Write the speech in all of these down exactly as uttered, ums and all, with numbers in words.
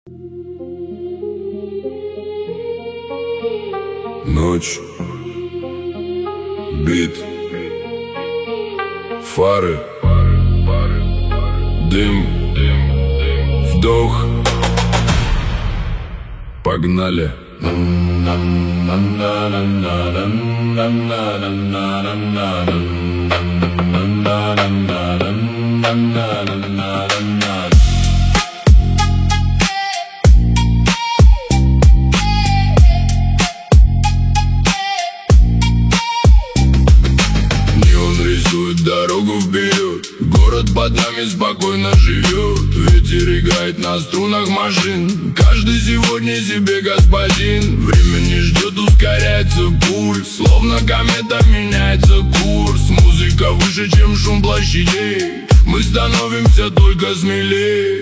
Ночь, бит, фары, дым, вдох. Погнали. Дорогу вперед, город под нами спокойно живет. Ветер играет на струнах машин, каждый сегодня себе господин. Время не ждет, ускоряется пульс, словно комета меняется курс. Музыка выше, чем шум площадей, мы становимся только смелее.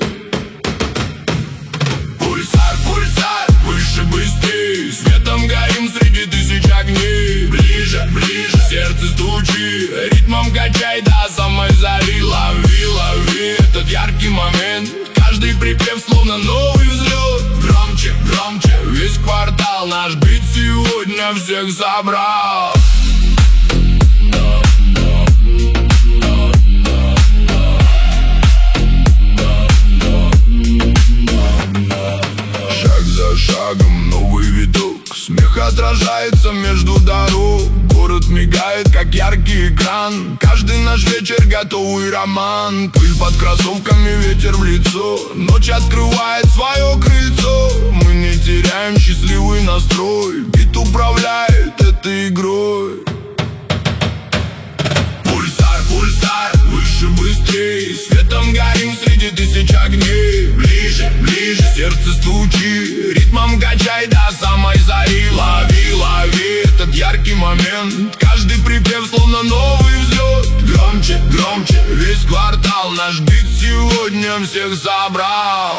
Пульсар, пульсар, выше, быстрее, светом горим среди тысяч огней. Ближе, ближе, сердце стучи, ритмом качай до самой зари. Лови, лови этот яркий момент, каждый припев словно новый взлет. Громче, громче, весь квартал, наш бит сегодня всех собрал. Шаг за шагом новый виток, смех отражается между дорог. Город мигает, как яркий экран, каждый наш вечер готовый роман. Пыль под кроссовками, ветер в лицо, ночь открывает свое крыльцо. Мы не теряем счастливый настрой, бит управляет этой игрой. Пульсар, пульсар, выше, быстрее, светом горим среди тысяч огней. Ближе, ближе, сердце стучи, ритмом качай до самой зари. Лови, лови этот яркий момент, каждый припев словно новый взлет. Громче, громче, весь квартал, наш бит сегодня всех собрал.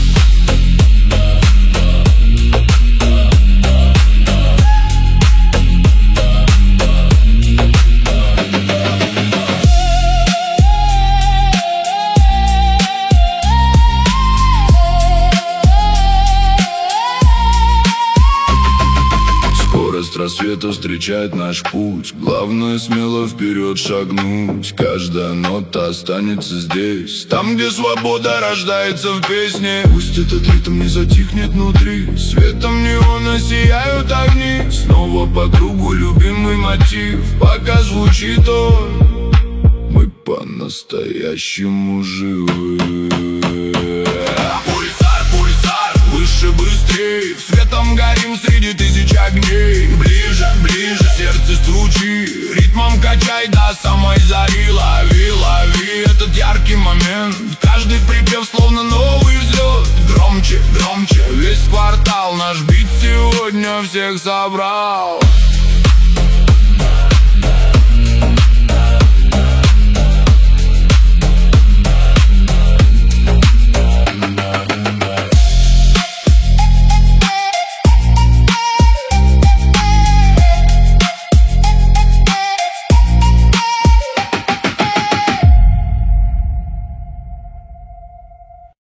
Рассвета встречает наш путь, главное смело вперед шагнуть. Каждая нота останется здесь, там, где свобода рождается в песне. Пусть этот ритм не затихнет внутри, светом неона сияют огни. Снова по кругу любимый мотив, пока звучит он, мы по-настоящему живы. Пульсар, пульсар, выше, быстрее, светом горим среди тысяч огней. Ближе, ближе, сердце стучи, ритмом качай до самой зари. Лови, лови этот яркий момент, каждый припев словно новый взлет. Громче, громче, весь квартал, наш бит сегодня всех собрал.